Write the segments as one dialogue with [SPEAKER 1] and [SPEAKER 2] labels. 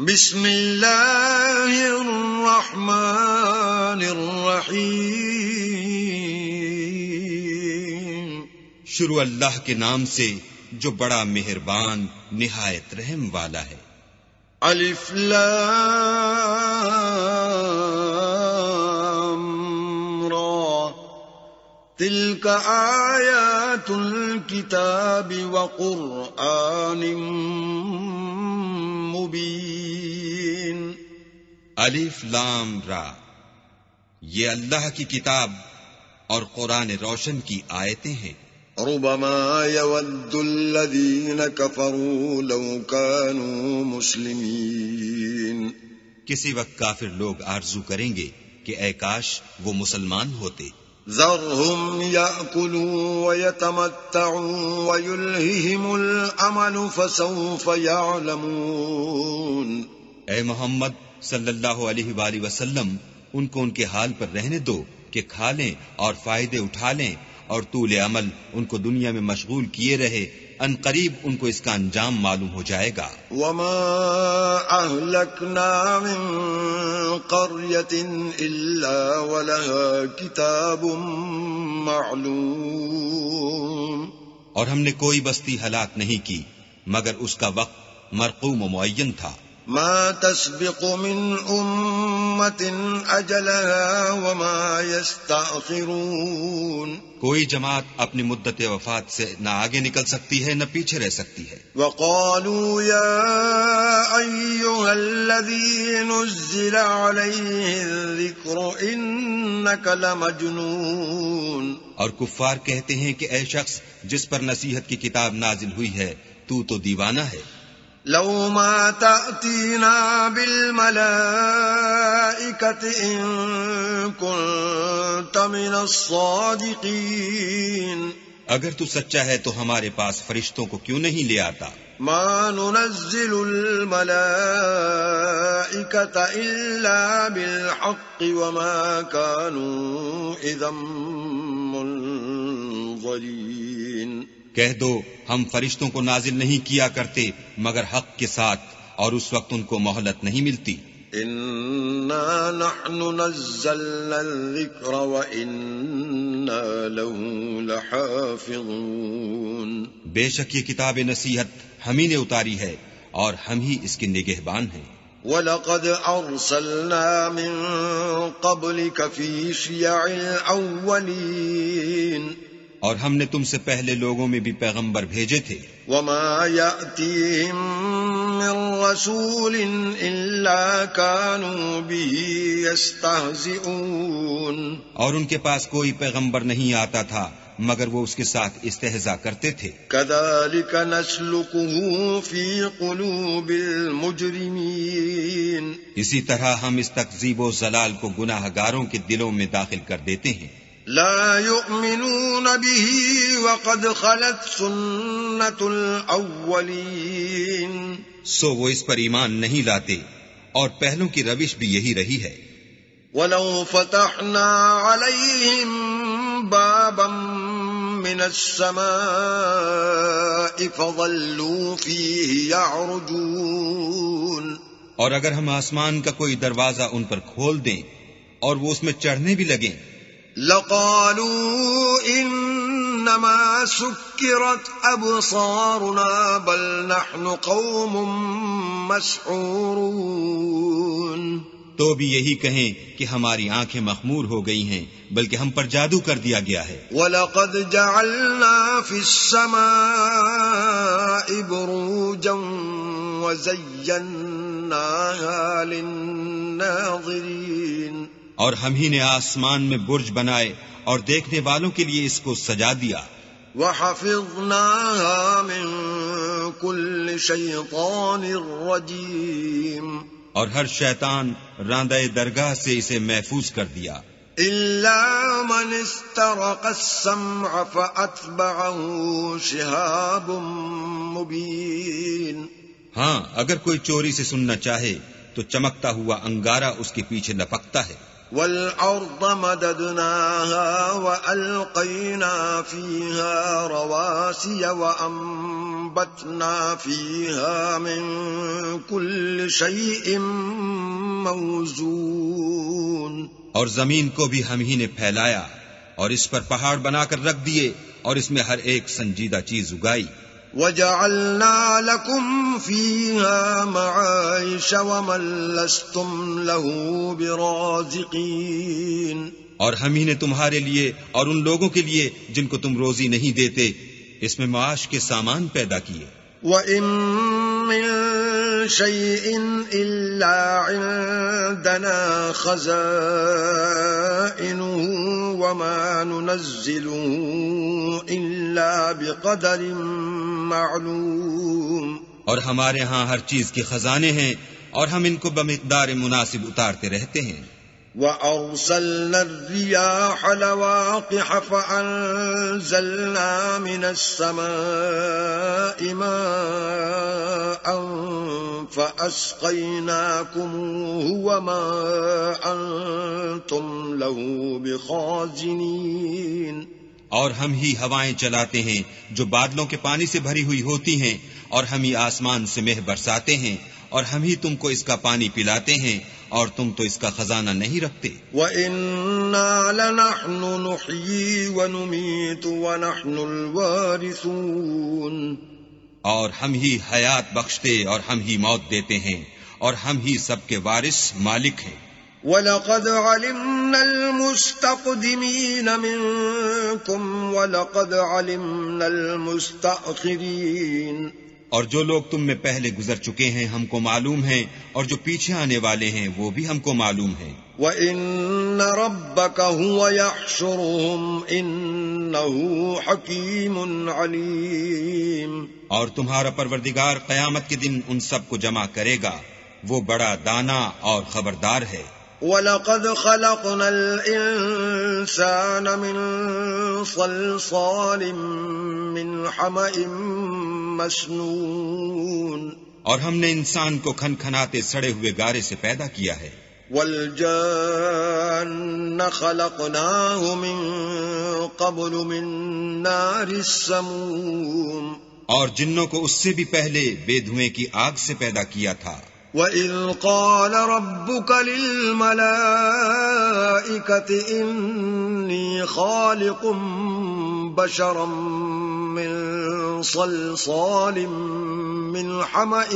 [SPEAKER 1] بسم اللہ الرحمن الرحیم۔
[SPEAKER 2] شروع اللہ کے نام سے جو بڑا مہربان نہایت رحم والا ہے۔
[SPEAKER 1] الف لام را تلک آیات الکتاب وقرآن مبین۔
[SPEAKER 2] الف لام را، یہ اللہ کی کتاب اور قرآن روشن کی آیتیں ہیں۔
[SPEAKER 1] ربما يود الذين كفروا لو كانوا مسلمين۔
[SPEAKER 2] کسی وقت کافر لوگ آرزو کریں گے کہ اے کاش وہ مسلمان ہوتے۔
[SPEAKER 1] ذرهم يأكلوا ويتمتعوا ويلههم الأمل فسوف يعلمون۔
[SPEAKER 2] اے محمد صلی اللہ علیہ وآلہ وسلم، ان کو ان کے حال پر رہنے دو کہ کھا لیں اور فائدے اٹھا لیں، اور طول عمل ان کو دنیا میں مشغول کیے رہے، ان قریب ان کو اس کا انجام معلوم ہو جائے گا۔
[SPEAKER 1] وما أهلكنا من قرية إلا ولها كتاب معلوم۔
[SPEAKER 2] اور ہم نے کوئی بستی ہلاک نہیں کی مگر اس کا وقت مرقوم و معین تھا۔
[SPEAKER 1] ما تسبق من أمة أجلها وما يستأخرون۔
[SPEAKER 2] کوئی جماعت اپنی مدت وفات سے نہ آگے نکل سکتی ہے نہ پیچھے رہ سکتی ہے۔
[SPEAKER 1] وقالوا يا أيها الذي نزل عليه الذكر إنك لمجنون۔
[SPEAKER 2] اور کفار کہتے ہیں کہ اے شخص جس پر نصیحت کی کتاب نازل ہوئی ہے تو دیوانہ ہے۔
[SPEAKER 1] لو ما تأتينا بالملائكة إن كنت من الصادقين۔
[SPEAKER 2] اگر تو سچا ہے تو ہمارے پاس فرشتوں کو کیوں نہیں لے آتا؟
[SPEAKER 1] ما ننزل الملائكة إلا بالحق وما كانوا إذا منظرين۔
[SPEAKER 2] کہہ دو ہم فرشتوں کو نازل نہیں کیا کرتے مگر حق کے ساتھ، اور اس وقت ان کو مہلت نہیں ملتی۔
[SPEAKER 1] إنا نحن نزلنا الذكر وإنا له لحافظون۔
[SPEAKER 2] بے شک یہ کتاب نصیحت ہم ہی نے اتاری ہے اور ہم ہی اس کے نگہبان ہیں۔
[SPEAKER 1] وَلَقَدْ أَرْسَلْنَا مِن قَبْلِكَ فِي شِيَعِ الْأَوَّلِينَ۔
[SPEAKER 2] اور ہم نے تم سے پہلے لوگوں میں بھی پیغمبر بھیجے تھے۔
[SPEAKER 1] وَمَا يَأْتِيهِم مِّن رَّسُولٍ إِلَّا كَانُوا بِهِ يَسْتَهْزِئُونَ۔
[SPEAKER 2] اور ان کے پاس کوئی پیغمبر نہیں آتا تھا مگر وہ اس کے ساتھ استہزاء کرتے تھے۔
[SPEAKER 1] كَذَلِكَ نَسْلُكُهُ فِي قُلُوبِ الْمُجْرِمِينَ۔
[SPEAKER 2] اسی طرح ہم اس تکذیب و ضلال کو گناہ گاروں کے دلوں میں داخل کر دیتے ہیں۔
[SPEAKER 1] لا يؤمنون به وقد خلت سنة الأولين۔
[SPEAKER 2] سو وہ اس پر ایمان نہیں لاتے اور پہلوں کی روش بھی یہی رہی ہے۔
[SPEAKER 1] ولو فتحنا عليهم بابا من السماء فظلوا فيه يعرجون۔
[SPEAKER 2] اور اگر ہم آسمان کا کوئی دروازہ ان پر کھول دیں اور وہ اس میں چڑھنے بھی لگیں،
[SPEAKER 1] لقالوا انما سكرت ابصارنا بل نحن قوم مسحورون۔
[SPEAKER 2] تو بھی یہی کہیں کہ ہماری آنکھیں مخمور ہو گئی ہیں بلکہ ہم پر جادو کر دیا گیا ہے۔
[SPEAKER 1] وَلَقَدْ جَعَلْنَا فِي السَّمَاءِ بُرُوجًا وَزَيَّنَّاهَا لِلنَّاظِرِينَ۔
[SPEAKER 2] اور ہم ہی نے آسمان میں برج بنائے اور دیکھنے والوں کے لیے اس کو سجا دیا۔
[SPEAKER 1] وَحَفِظْنَاهَا مِن كُلِّ شَيْطَانٍ رَّجِيمٍ۔
[SPEAKER 2] اور ہر شیطان راندہ درگاہ سے اسے محفوظ کر دیا۔
[SPEAKER 1] إِلَّا مَنِ اسْتَرَقَ السَّمْعَ فَأَتْبَعَهُ شِهَابٌ مُّبِينٌ۔
[SPEAKER 2] ہاں، اگر کوئی چوری سے سننا چاہے تو چمکتا ہوا انگارہ اس کے پیچھے لپکتا ہے۔
[SPEAKER 1] والأرض مددناها وألقينا فيها رواسي وأنبتنا فيها من كل شيء موزون.
[SPEAKER 2] اور زمین کو بھی ہم ہی نے پھیلایا اور اس پر پہاڑ بنا کر رکھ دیے اور اس میں ہر ایک سنجیدہ چیز اگائی.
[SPEAKER 1] وَجَعَلْنَا لَكُمْ فِيهَا مَعَائِشَ وَمَن لَّسْتُمْ لَهُ بِرَازِقِينَ.
[SPEAKER 2] اور ہم ہی نے تمہارے لیے اور ان لوگوں کے لیے جن کو تم روزی نہیں دیتے اس میں معاش کے سامان پیدا کیے.
[SPEAKER 1] وَإِن مِّن شَيْءٍ إِلَّا عِندَنَا خَزَائِنُهُ وَمَا نُنَزِّلُهُ إِلَّا بِقَدَرٍ معلوم.
[SPEAKER 2] اور ہمارے ہاں ہر چیز کے خزانے ہیں اور ہم ان کو بمقدار مناسب اتارتے رہتے ہیں.
[SPEAKER 1] وَأَرْسَلْنَا الرِّيَاحَ لَوَاقِحَ فَأَنزَلْنَا مِنَ السَّمَاءِ مَاءً فَأَسْقَيْنَاكُمُوهُ وَمَا أَنْتُمْ لَهُ بِخَازِنِينَ.
[SPEAKER 2] اور ہم ہی ہوائیں چلاتے ہیں جو بادلوں کے پانی سے بھری ہوئی ہوتی ہیں اور ہم ہی آسمان سے مہ برساتے ہیں اور ہم ہی تم کو اس کا پانی پلاتے ہیں اور تم تو اس کا خزانہ نہیں رکھتے.
[SPEAKER 1] وَإِنَّا لَنَحْنُ نُحْيِي وَنُمِيتُ وَنَحْنُ الْوَارِثُونَ.
[SPEAKER 2] اور ہم ہی حیات بخشتے اور ہم ہی موت دیتے ہیں اور ہم ہی سب کے وارث مالک ہیں.
[SPEAKER 1] وَلَقَدْ عَلِمْنَا الْمُسْتَقْدِمِينَ مِنكُمْ وَلَقَدْ عَلِمْنَا الْمُسْتَأْخِرِينَ.
[SPEAKER 2] اور جو لوگ تم میں پہلے گزر چکے ہیں ہم کو معلوم ہیں اور جو پیچھے آنے والے ہیں وہ بھی ہم کو معلوم ہیں.
[SPEAKER 1] وَإِنَّ رَبَّكَ هُوَ يَحْشُرُهُمْ إِنَّهُ حَكِيمٌ عَلِيمٌ.
[SPEAKER 2] اور تمہارا پروردگار قیامت کے دن ان سب کو جمع کرے گا، وہ بڑا دانا اور خبردار ہے.
[SPEAKER 1] وَلَقَدْ خَلَقْنَا الْإِنسَانَ مِنْ صَلْصَالٍ مِّنْ حَمَإٍ مسنون.
[SPEAKER 2] اور ہم نے انسان کو کھنکھناتے سڑے ہوئے گارے سے پیدا کیا ہے.
[SPEAKER 1] وَالْجَانَّ خَلَقْنَاهُ مِنْ قَبْلُ مِنْ نَارِ السَّمُومِ.
[SPEAKER 2] اور جنوں کو اس سے بھی پہلے بے دھوئیں کی آگ سے پیدا کیا تھا.
[SPEAKER 1] وَإِذْ قَالَ رَبُّكَ لِلْمَلَائِكَةِ إِنِّي خَالِقٌ بَشَرًا مِّن صَلْصَالٍ مِّنْ حَمَإٍ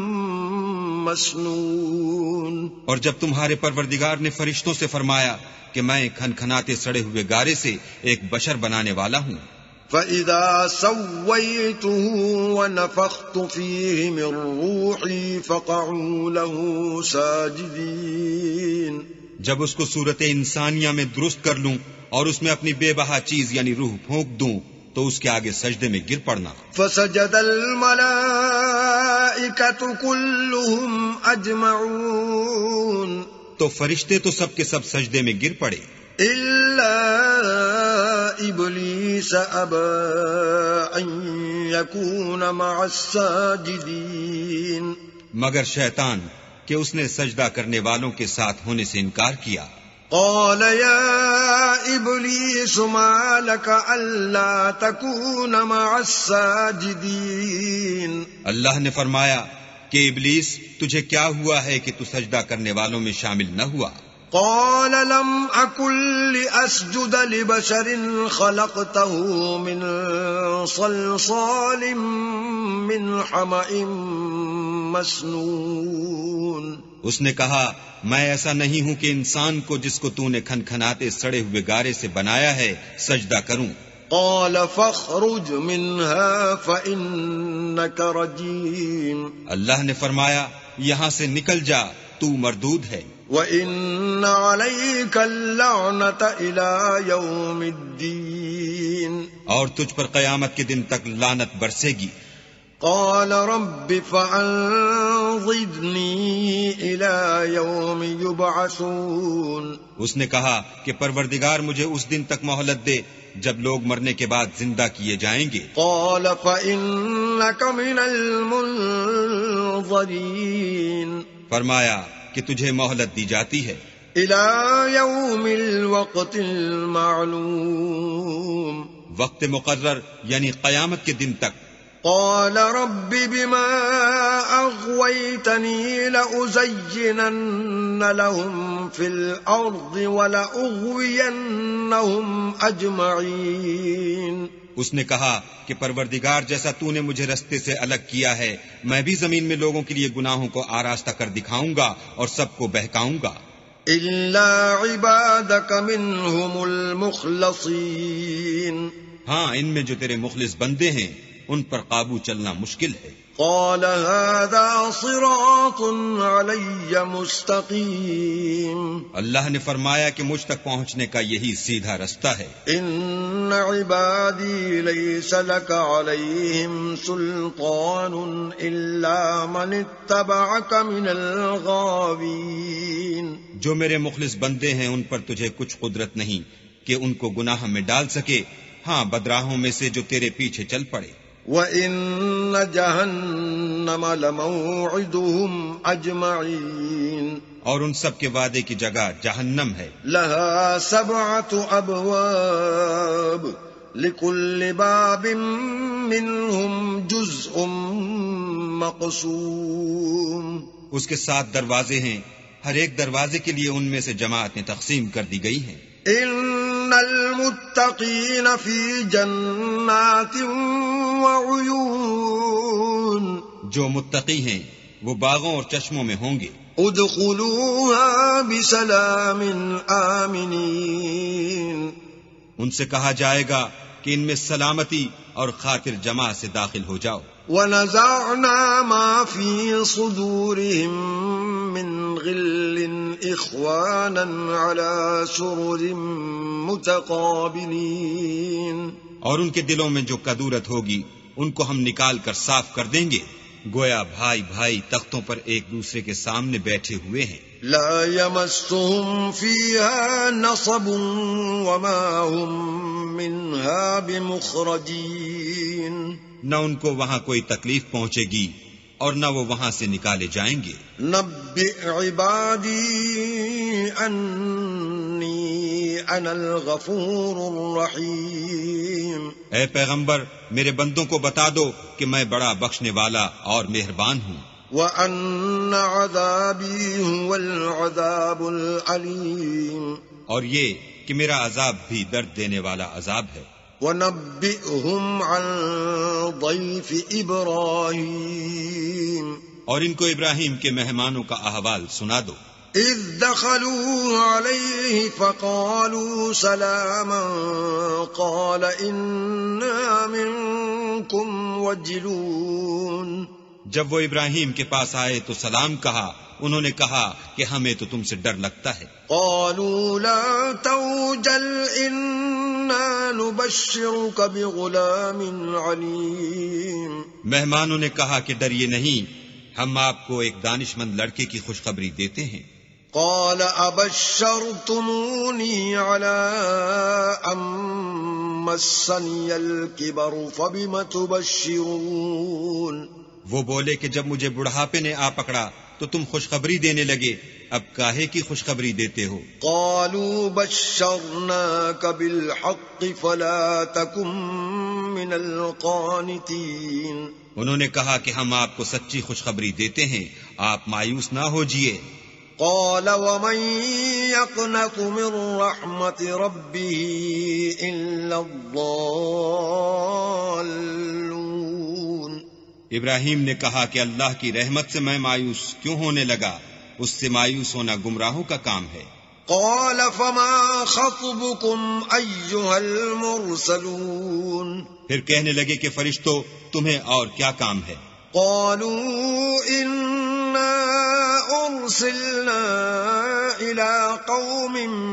[SPEAKER 1] مسنون.
[SPEAKER 2] اور جب تمہارے پروردگار نے فرشتوں سے فرمایا کہ میں کھنکھناتے سڑے ہوئے گارے سے ایک بشر بنانے والا ہوں.
[SPEAKER 1] فَإِذَا سَوَّيْتُهُ وَنَفَخْتُ فِيهِ مِنْ رُوحِي فَقَعُوا لَهُ سَاجِدِينَ.
[SPEAKER 2] جب اس کو صورت انسانیہ میں درست کر لوں اور اس میں اپنی بے بہا چیز یعنی روح پھونک دوں تو اس کے آگے سجدے میں گر پڑنا.
[SPEAKER 1] فَسَجَدَ الْمَلَائِكَةُ كُلُّهُمْ أَجْمَعُونَ.
[SPEAKER 2] تو فرشتے تو سب کے سب سجدے میں گر پڑے
[SPEAKER 1] إِلَّا إِبْلِيسَ أَبَى أَن يَكُونَ مَعَ السَّاجِدِينَ.
[SPEAKER 2] مگر شیطان کہ اس نے سجدہ کرنے والوں کے ساتھ ہونے سے انکار کیا.
[SPEAKER 1] قال يا إبليس ما لك ألا تكون مع الساجدين.
[SPEAKER 2] اللہ نے فرمایا کہ ابلیس تجھے کیا ہوا ہے کہ تو سجدہ کرنے والوں میں شامل نہ ہوا.
[SPEAKER 1] قال لم أكن لأسجد لبشر خلقته من صلصال من حمأ مسنون.
[SPEAKER 2] اس نے کہا میں ایسا نہیں ہوں کہ انسان کو جس کو تو نے کھنکھناتے سڑے ہوئے گارے سے بنایا ہے سجدہ کروں.
[SPEAKER 1] قال فاخرج منها فإنك رجيم.
[SPEAKER 2] اللہ نے فرمایا یہاں سے نکل جا تو مردود ہے.
[SPEAKER 1] وَإِنَّ عَلَيْكَ اللَّعْنَةَ إِلَى يَوْمِ الدِّينِ.
[SPEAKER 2] اور تجھ پر قیامت کے دن تک لعنت برسے گی.
[SPEAKER 1] قال رب فأنظرني إلى يوم يبعثون.
[SPEAKER 2] اس نے کہا کہ پروردگار مجھے اس دن تک مہلت دے جب لوگ مرنے کے بعد زندہ کیے جائیں گے.
[SPEAKER 1] قال فإنك من المنظرين.
[SPEAKER 2] فرمایا کہ تجھے مہلت دی جاتی ہے.
[SPEAKER 1] إلى يوم الوقت المعلوم
[SPEAKER 2] وقت مقرر یعنی قیامت کے دن تک.
[SPEAKER 1] قال رب بما أغويتني لأزينن لهم في الأرض ولأغوينهم أجمعين.
[SPEAKER 2] اس نے کہا کہ پروردگار جیسا تو نے مجھے رستے سے الگ کیا ہے میں بھی زمین میں لوگوں کے لیے گناہوں کو آراستہ کر دکھاؤں گا اور سب کو بہکاؤں گا.
[SPEAKER 1] إلا عبادك منهم المخلصين.
[SPEAKER 2] ہاں ان میں جو تیرے مخلص بندے ہیں ان پر قابو چلنا مشکل ہے.
[SPEAKER 1] قال هذا صراط علي مستقيم.
[SPEAKER 2] اللہ نے فرمایا کہ مجھ تک پہنچنے کا یہی سیدھا رستہ ہے.
[SPEAKER 1] ان عبادي ليس لك عليهم سلطان الا من اتبعك من الغاوين.
[SPEAKER 2] جو میرے مخلص بندے ہیں ان پر تجھے کچھ قدرت نہیں کہ ان کو گناہ میں ڈال سکے، ہاں بدراہوں میں سے جو تیرے پیچھے چل پڑے.
[SPEAKER 1] وَإِنَّ جَهَنَّمَ لَمَوْعِدُهُمْ أَجْمَعِينَ.
[SPEAKER 2] اور ان سب کے وعدے کی جگہ جہنم ہے.
[SPEAKER 1] لَهَا 7 أَبْوَابٍ لِكُلِّ بَابٍ مِّنْهُمْ جُزْءٌ مَّقْسُومٌ.
[SPEAKER 2] اس کے 7 دروازے ہیں، ہر ایک دروازے کے لیے ان میں سے جماعتیں تقسیم کر دی گئی ہیں.
[SPEAKER 1] ان المتقین فی جنات وعیون.
[SPEAKER 2] جو متقی ہیں وہ باغوں اور چشموں میں ہوں گے.
[SPEAKER 1] ادخلوها بسلام آمنین.
[SPEAKER 2] ان سے کہا جائے گا کہ ان میں سلامتی اور خاطر جمع سے داخل ہو جاؤ.
[SPEAKER 1] ونزعنا ما في صدورهم من غل إخوانا على سرر متقابلين.
[SPEAKER 2] اور ان کے دلوں میں جو کدورت ہوگی ان کو ہم نکال کر صاف کر دیں گے، گویا بھائی بھائی تختوں پر ایک دوسرے کے سامنے بیٹھے ہوئے ہیں.
[SPEAKER 1] لا يمسهم فيها نصب وما هم منها بمخرجين.
[SPEAKER 2] نہ ان کو وہاں کوئی تکلیف پہنچے گی اور نہ وہ وہاں سے نکالے جائیں گے.
[SPEAKER 1] نبئ عبادی انی انا الغفور الرحیم.
[SPEAKER 2] اے پیغمبر میرے بندوں کو بتا دو کہ میں بڑا بخشنے والا اور مہربان ہوں.
[SPEAKER 1] وَأَنَّ عَذَابِي هُوَ الْعَذَابُ الْعَلِيمُ.
[SPEAKER 2] اور یہ کہ میرا عذاب بھی درد دینے والا عذاب ہے.
[SPEAKER 1] وَنَبِّئْهُمْ عَنْ ضَيْفِ إِبْرَاهِيمَ.
[SPEAKER 2] اور ان کو ابراہیم کے مہمانوں کا احوال سنا دو.
[SPEAKER 1] إِذْ دَخَلُوا عَلَيْهِ فَقَالُوا سَلَامًا قَالَ إِنَّا مِنْكُمْ وَجِلُونَ.
[SPEAKER 2] جب وہ ابراہیم کے پاس آئے تو سلام کہا، انہوں نے کہا کہ ہمیں تو تم سے ڈر لگتا ہے.
[SPEAKER 1] قالوا لا توجل إنا نبشرك بغلام عليم.
[SPEAKER 2] مہمانوں نے کہا کہ ڈریے نہیں، ہم آپ کو ایک دانش مند لڑکے کی خوشخبری دیتے ہیں.
[SPEAKER 1] قال أبشرتموني على أن مسني الكبر فبم تبشرون.
[SPEAKER 2] وہ بولے کہ جب مجھے بڑھاپے نے آ پکڑا تو تم خوشخبری دینے لگے، اب کاہے کی خوشخبری دیتے ہو؟
[SPEAKER 1] قالوا بشرناك بالحق فلا تكن من القانتين.
[SPEAKER 2] انہوں نے کہا کہ ہم آپ کو سچی خوشخبری دیتے ہیں، آپ مایوس نہ ہوجئے.
[SPEAKER 1] قال ومن يقنط من رحمة ربه إلا الضالون.
[SPEAKER 2] ابراہیم نے کہا کہ اللہ کی رحمت سے میں مایوس کیوں ہونے لگا؟ اس سے مایوس ہونا گمراہوں کا کام ہے.
[SPEAKER 1] قال فما خطبكم أيها المرسلون.
[SPEAKER 2] پھر کہنے لگے کہ فرشتو تمہیں اور کیا کام ہے؟
[SPEAKER 1] قالوا إنا أرسلنا إلى قوم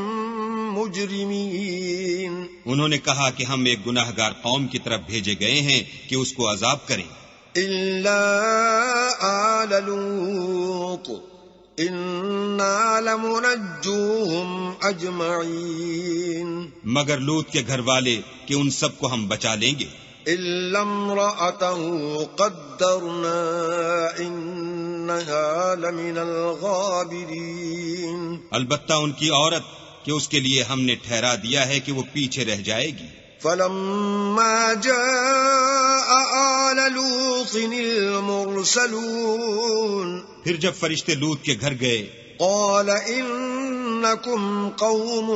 [SPEAKER 1] مجرمين.
[SPEAKER 2] انہوں نے کہا کہ ہم ایک گناہگار قوم کی طرف بھیجے گئے ہیں کہ اس کو عذاب کریں.
[SPEAKER 1] إلا آل لوط إنا لمنجوهم أجمعين.
[SPEAKER 2] مگر لوط کے گھر والے کہ ان سب کو ہم بچا لیں گے.
[SPEAKER 1] إلا امرأته قدرنا إن إنها لمن الغابرين.
[SPEAKER 2] البتہ ان کی عورت کہ اس کے لیے ہم نے ٹھہرا دیا ہے کہ وہ پیچھے رہ جائے گی.
[SPEAKER 1] فلما جاء آل لوط المرسلون.
[SPEAKER 2] پھر جب فرشتے لوط کے گھر گئے
[SPEAKER 1] قال إنكم قوم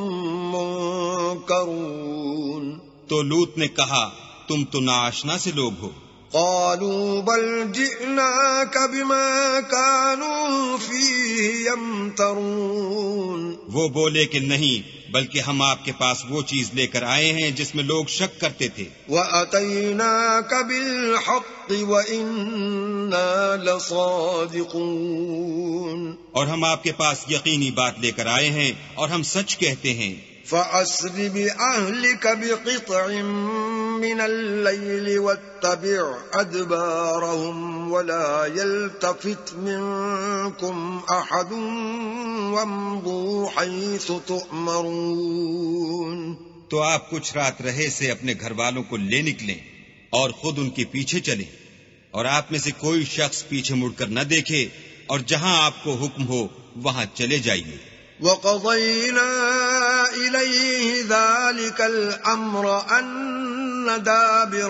[SPEAKER 1] منكرون.
[SPEAKER 2] تو لوط نے کہا تم تو ناآشنا سے لوگ ہو.
[SPEAKER 1] قالوا بل جئناك بما كانوا فيه يمترون.
[SPEAKER 2] وہ بولے کہ نہیں بلکہ ہم آپ کے پاس وہ چیز لے کر آئے ہیں جس میں لوگ شک کرتے تھے.
[SPEAKER 1] وَأَتَيْنَاكَ بِالْحَقِّ وَإِنَّا لَصَادِقُونَ.
[SPEAKER 2] اور ہم آپ کے پاس یقینی بات لے کر آئے ہیں اور ہم سچ کہتے ہیں.
[SPEAKER 1] فَأَسْرِ بِأَهْلِكَ بِقِطْعٍ مِّنَ اللَّيْلِ وَاتَّبِعْ أَدْبَارَهُمْ وَلَا يَلْتَفِتْ مِنكُمْ أَحَدٌ وَامْضُوا حَيْثُ تُؤْمَرُونَ.
[SPEAKER 2] تو آپ کچھ رات رہے سے اپنے گھر والوں کو لے نکلیں اور خود ان کے پیچھے چلیں، اور آپ میں سے کوئی شخص پیچھے مڑ کر نہ دیکھے، اور جہاں آپ کو حکم ہو وہاں چلے جائیے.
[SPEAKER 1] وَقَضَيْنَا إِلَيْهِ ذَلِكَ الْأَمْرَ أَنَّ دَابِرَ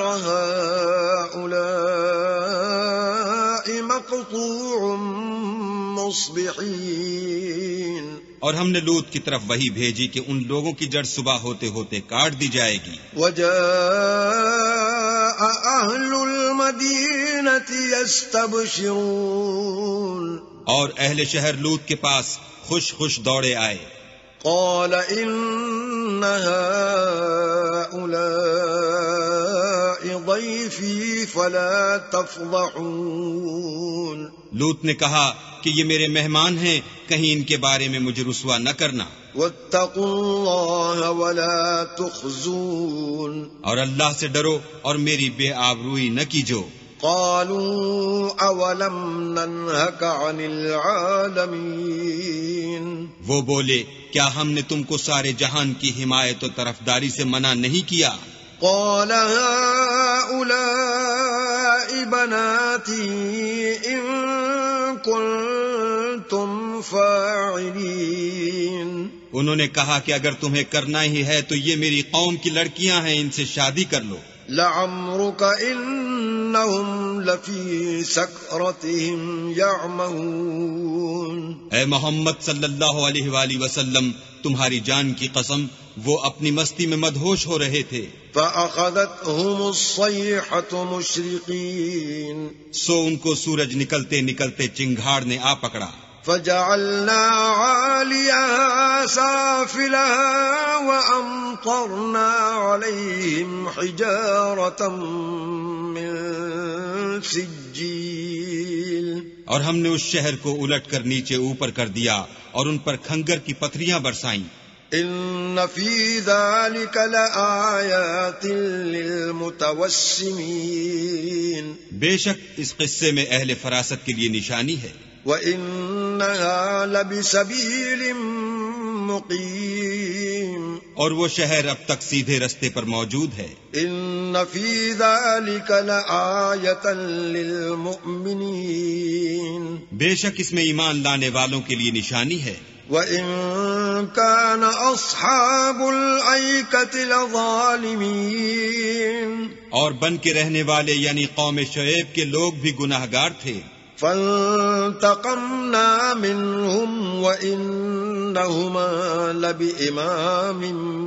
[SPEAKER 1] هَؤُلَاءِ مَقْطُوعٌ مُصْبِحِينَ.
[SPEAKER 2] اور ہم نے لوط کی طرف وحی بھیجی کہ ان لوگوں کی جڑ صبح ہوتے ہوتے کاٹ دی جائے گی.
[SPEAKER 1] وَجَاءَ أَهْلُ الْمَدِينَةِ يَسْتَبْشِرُونَ. اور
[SPEAKER 2] اہل شہر لوط کے پاس خوش خوش دوڑے آئے.
[SPEAKER 1] قال إن هؤلاء ضيفي فلا تفضحون.
[SPEAKER 2] لوط نے کہا کہ یہ میرے مہمان ہیں، کہیں ان کے بارے میں مجھے رسوا نہ کرنا.
[SPEAKER 1] واتقوا الله ولا تخزون.
[SPEAKER 2] اور اللہ سے ڈرو اور میری بے آبروئی نہ کیجو.
[SPEAKER 1] قالوا اولم ننهك عن العالمين.
[SPEAKER 2] وہ بولے کیا ہم نے تم کو سارے جہان کی حمایت و طرفداری سے منع نہیں کیا؟
[SPEAKER 1] قال هؤلاء بناتي إن كنتم فاعلين.
[SPEAKER 2] انہوں نے کہا کہ اگر تمہیں کرنا ہی ہے تو یہ میری قوم کی لڑکیاں ہیں، ان سے شادی کر لو.
[SPEAKER 1] لعمرك إنهم لفي سكرتهم يعمهون.
[SPEAKER 2] اے محمد صلی اللہ علیہ وآلہ وسلم، تمہاری جان کی قسم وہ اپنی مستی میں مدہوش ہو رہے تھے.
[SPEAKER 1] فأخذتهم الصيحة مشرقين.
[SPEAKER 2] سو ان کو سورج نکلتے نکلتے چنگھاڑ نے آ پکڑا.
[SPEAKER 1] فجعلنا عاليها سافلها وأمطرنا عليهم حجارة من سجيل.
[SPEAKER 2] اور ہم نے اس شہر کو الٹ کر نیچے اوپر کر دیا اور ان پر کھنگر کی پتھریاں برسائیں.
[SPEAKER 1] ان فی ذلک لآیات للمتوسمین.
[SPEAKER 2] بے شک اس قصے میں اہل فراست کے لیے نشانی ہے.
[SPEAKER 1] وَإِنَّهَا لَبِسَبِيلٍ مُقِيمٍ.
[SPEAKER 2] اور وہ شہر اب تک سیدھے رستے پر موجود ہے.
[SPEAKER 1] إِنَّ فِي ذَلِكَ لَآيَةً لِّلْمُؤْمِنِينَ.
[SPEAKER 2] بے شک اس میں ایمان لانے والوں کے لیے نشانی ہے.
[SPEAKER 1] وَإِن كَانَ أَصْحَابُ الْأَيْكَةِ لَظَالِمِينَ.
[SPEAKER 2] اور بن کے رہنے والے یعنی قوم شعیب کے لوگ بھی گناہگار تھے.
[SPEAKER 1] فانتقمنا منهم وإنهما لبإمام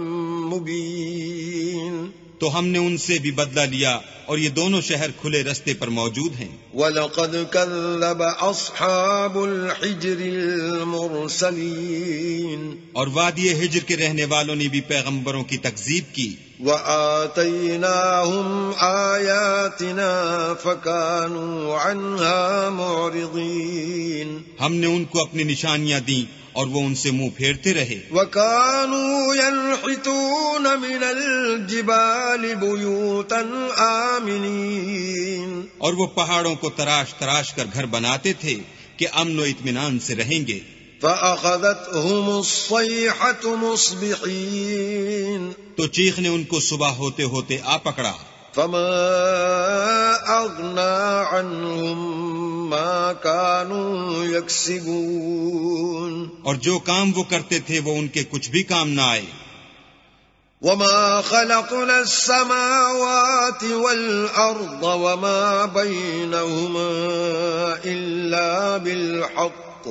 [SPEAKER 1] مبين.
[SPEAKER 2] تو ہم نے ان سے بھی بدلہ لیا اور یہ دونوں شہر کھلے رستے پر موجود ہیں.
[SPEAKER 1] وَلَقَدْ كَذَّبَ أَصْحَابُ الْحِجْرِ الْمُرْسَلِينَ.
[SPEAKER 2] اور وادی ہجر کے رہنے والوں نے بھی پیغمبروں کی تکذیب کی.
[SPEAKER 1] وَآتَيْنَاهُمْ آيَاتِنَا فَكَانُوا عَنْهَا مُعْرِضِينَ.
[SPEAKER 2] ہم نے ان کو اپنی نشانیاں دیں اور وہ ان سے منہ پھیرتے رہے.
[SPEAKER 1] وَكَانُوا يَنْحِتُونَ مِنَ الْجِبَالِ بُيُوتًا آمِنِينَ.
[SPEAKER 2] اور وہ پہاڑوں کو تراش تراش کر گھر بناتے تھے کہ امن و اطمینان سے رہیں گے.
[SPEAKER 1] فَأَخَذَتْهُمُ الصَّيْحَةُ مُصْبِحِينَ.
[SPEAKER 2] تو چیخ نے ان کو صبح ہوتے ہوتے آ پکڑا.
[SPEAKER 1] فَمَا أَغْنَى عَنْهُمْ ما كانوا يكسبون
[SPEAKER 2] اور جو کام وہ کرتے تھے وہ ان کے کچھ بھی کام نہ آئے.
[SPEAKER 1] وما خلقنا السماوات والأرض وما بينهما إلا بالحق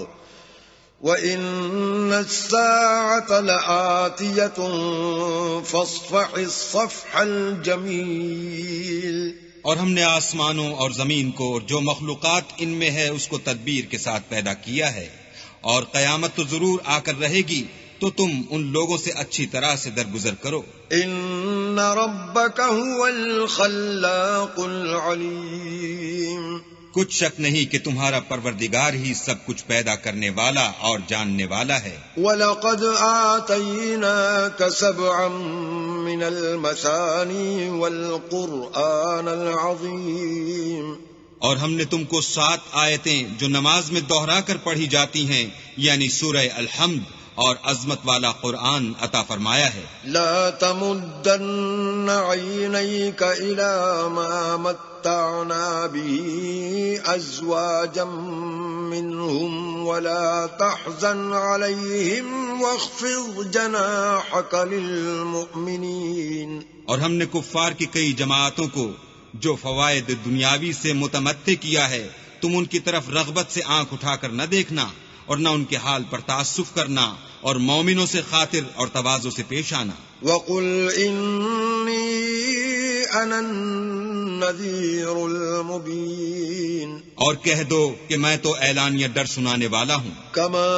[SPEAKER 1] وإن الساعة لآتية فاصفح الصفح الجميل.
[SPEAKER 2] اور ہم نے آسمانوں اور زمین کو اور جو مخلوقات ان میں ہے اس کو تدبیر کے ساتھ پیدا کیا ہے، اور قیامت تو ضرور آ کر رہے گی، تو تم ان لوگوں سے اچھی طرح سے درگزر کرو.
[SPEAKER 1] ان ربک هو الخلاق العلیم.
[SPEAKER 2] کچھ شک نہیں کہ تمہارا پروردگار ہی سب کچھ پیدا کرنے والا اور جاننے والا ہے.
[SPEAKER 1] وَلَقَدْ آتَيْنَاكَ سَبْعًا مِّنَ الْمَثَانِي وَالْقُرْآنَ الْعَظِيمِ.
[SPEAKER 2] اور ہم نے تم کو 7 آیتیں جو نماز میں دوہرا کر پڑھی جاتی ہیں، یعنی سورہ الحمد اور عظمت والا قرآن عطا فرمایا ہے.
[SPEAKER 1] لا تمدن عینیک الی ما متعنا به ازواجا منهم ولا تحزن علیہم واخفض جناحک للمؤمنین.
[SPEAKER 2] اور ہم نے کفار کی کئی جماعتوں کو جو فوائد دنیاوی سے متمتع کیا ہے، تم ان کی طرف رغبت سے آنکھ اٹھا کر نہ دیکھنا اور نہ ان کے حال پر تعسف کرنا، اور مومنوں سے خاطر اور تواضع سے پیش آنا.
[SPEAKER 1] وَقُلْ إِنِّي أَنَا النَّذِيرُ الْمُبِينُ.
[SPEAKER 2] اور کہہ دو کہ میں تو اعلانیہ ڈر سنانے والا ہوں.
[SPEAKER 1] كَمَا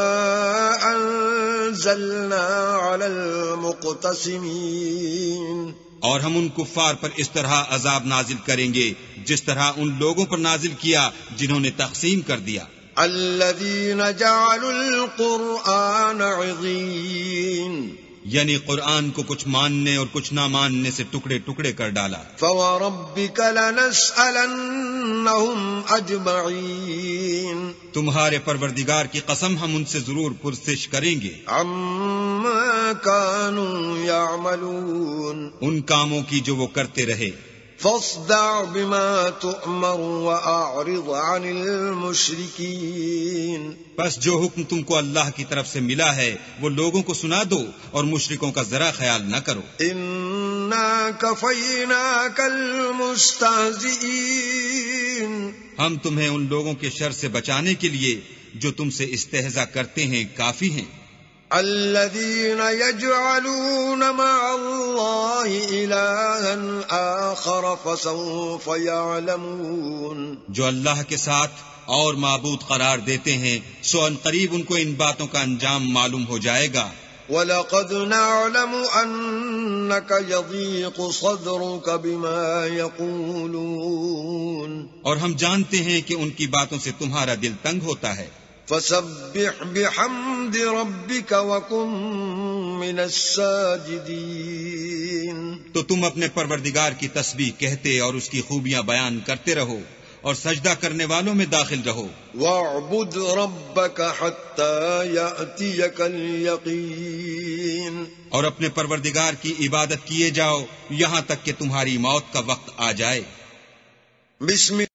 [SPEAKER 1] أَنزَلْنَا عَلَى الْمُقْتَسِمِينَ.
[SPEAKER 2] اور ہم ان کفار پر اس طرح عذاب نازل کریں گے جس طرح ان لوگوں پر نازل کیا جنہوں نے تقسیم کر دیا.
[SPEAKER 1] الذين جعلوا القرآن عضين.
[SPEAKER 2] یعنی قرآن کو کچھ ماننے اور کچھ نہ ماننے سے ٹکڑے ٹکڑے کر ڈالا.
[SPEAKER 1] فوربك لنسألنهم أجمعين.
[SPEAKER 2] تمہارے پروردگار کی قسم ہم ان سے ضرور پرسش کریں گے
[SPEAKER 1] عما كانوا يعملون.
[SPEAKER 2] ان کاموں کی جو وہ کرتے رہے.
[SPEAKER 1] فاصدع بما تؤمر وأعرض عن المشركين.
[SPEAKER 2] بس جو حکم تم کو اللہ کی طرف سے ملا ہے وہ لوگوں کو سنا دو اور مشرکوں کا ذرا خیال نہ کرو.
[SPEAKER 1] إنا كفيناك المستهزئين.
[SPEAKER 2] ہم تمہیں ان لوگوں کے شر سے بچانے کے لیے جو تم سے استہزاء کرتے ہیں کافی ہیں.
[SPEAKER 1] الذين يجعلون مع الله إلها آخر فسوف يعلمون.
[SPEAKER 2] جو اللہ کے ساتھ اور معبود قرار دیتے ہیں سو ان قریب ان کو ان باتوں کا انجام معلوم ہو جائے گا.
[SPEAKER 1] وَلَقَدْ نَعْلَمُ أَنَّكَ يَضِيقُ صَدْرُكَ بِمَا يَقُولُونَ.
[SPEAKER 2] اور ہم جانتے ہیں کہ ان کی باتوں سے تمہارا دل تنگ ہوتا ہے.
[SPEAKER 1] فَسَبِّحْ بِحَمْدِ رَبِّكَ وَكُن مِّنَ السَّاجِدِينَ.
[SPEAKER 2] تو تم اپنے پروردگار کی تسبیح کہتے اور اس کی خوبیاں بیان کرتے رہو اور سجدہ کرنے والوں میں داخل رہو.
[SPEAKER 1] وَاعْبُدْ رَبَّكَ حَتَّى يَأْتِيَكَ الْيَقِينُ.
[SPEAKER 2] اور اپنے پروردگار کی عبادت کیے جاؤ یہاں تک کہ تمہاری موت کا وقت آ جائے.
[SPEAKER 1] بسم